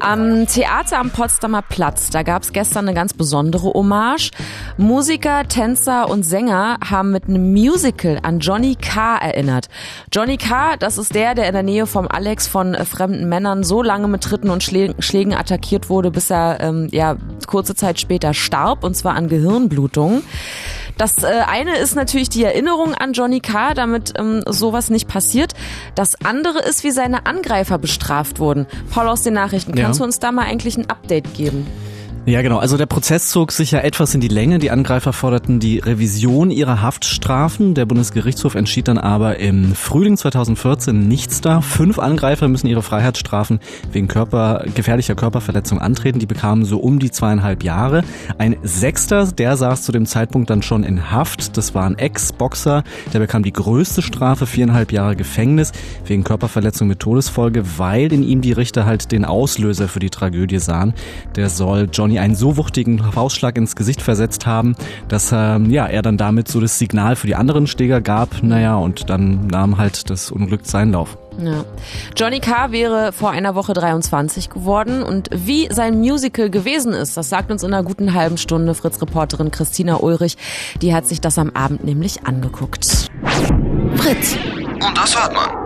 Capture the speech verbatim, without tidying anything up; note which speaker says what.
Speaker 1: Am Theater am Potsdamer Platz, da gab es gestern eine ganz besondere Hommage. Musiker, Tänzer und Sänger haben mit einem Musical an Johnny K. erinnert. Johnny K., das ist der, der in der Nähe vom Alex von äh, fremden Männern so lange mit Tritten und Schlägen, Schlägen attackiert wurde, bis er ähm, ja kurze Zeit später starb, und zwar an Gehirnblutung. Das äh, eine ist natürlich die Erinnerung an Johnny K., damit ähm, sowas nicht passiert. Das andere ist, wie seine Angreifer bestraft wurden. Paul aus den Nachrichten, kannst
Speaker 2: Ja.
Speaker 1: du uns da mal eigentlich ein Update geben?
Speaker 2: Ja, genau. Also der Prozess zog sich ja etwas in die Länge. Die Angreifer forderten die Revision ihrer Haftstrafen. Der Bundesgerichtshof entschied dann aber im Frühling zweitausendvierzehn nichts da. Fünf Angreifer müssen ihre Freiheitsstrafen wegen Körper, gefährlicher Körperverletzung antreten. Die bekamen so um die zweieinhalb Jahre. Ein Sechster, der saß zu dem Zeitpunkt dann schon in Haft. Das war ein Ex-Boxer. Der bekam die größte Strafe, viereinhalb Jahre Gefängnis wegen Körperverletzung mit Todesfolge, weil in ihm die Richter halt den Auslöser für die Tragödie sahen. Der soll Johnny einen so wuchtigen Faustschlag ins Gesicht versetzt haben, dass ähm, ja, er dann damit so das Signal für die anderen Schläger gab. Naja, und dann nahm halt das Unglück seinen Lauf.
Speaker 1: Ja. Johnny K. wäre vor einer Woche dreiundzwanzig geworden, und wie sein Musical gewesen ist, das sagt uns in einer guten halben Stunde Fritz-Reporterin Christina Ulrich. Die hat sich das am Abend nämlich angeguckt. Fritz.
Speaker 3: Und das hört man.